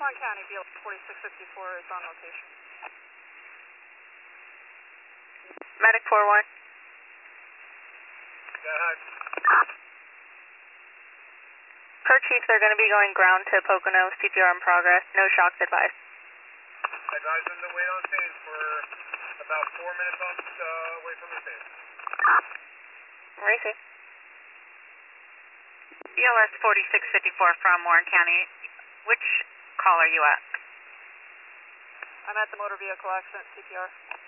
Warren County, BLS 4654 is on location. Medic 4-1. Go ahead. Per chief, they're going to be going ground to Pocono, CPR in progress, no shocks advised. Advise them to wait on scene for about 4 minutes away from the scene. Racing. BLS 4654 from Warren County. Which call are you at? I'm at the motor vehicle accident, CPR.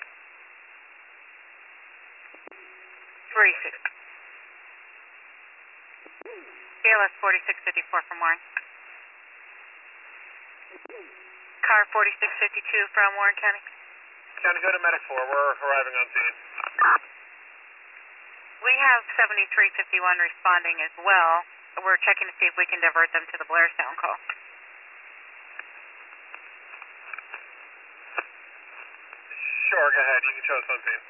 Racing. BLS 4654 from Warren. Car 4652 from Warren County. County, go to Medic 4. We're arriving on scene. We have 7351 responding as well. We're checking to see if we can divert them to the Blairstown call. Sure, go ahead. You can show us on scene.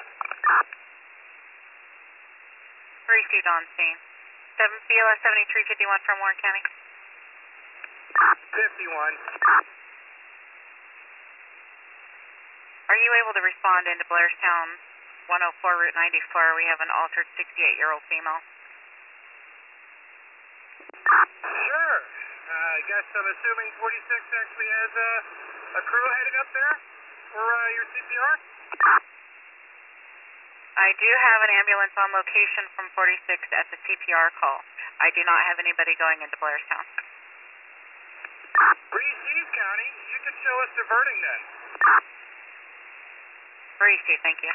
Received on scene. BLS 7351 from Warren County. 51. Are you able to respond into Blairstown 104 Route 94? We have an altered 68-year-old female. Sure. I guess I'm assuming 46 actually has a crew heading up there for your CPR? I do have an ambulance on location from 46 at the CPR call. I do not have anybody going into Blairstown. Receive, County. You can show us diverting then. Receive, thank you.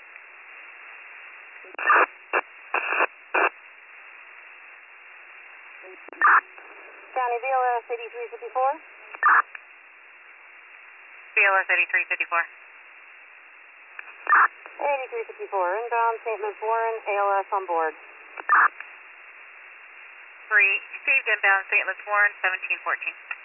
County BLS 8354. BLS 8354. 8354, inbound St. Louis Warren, ALS on board. Received inbound St. Louis Warren 1714.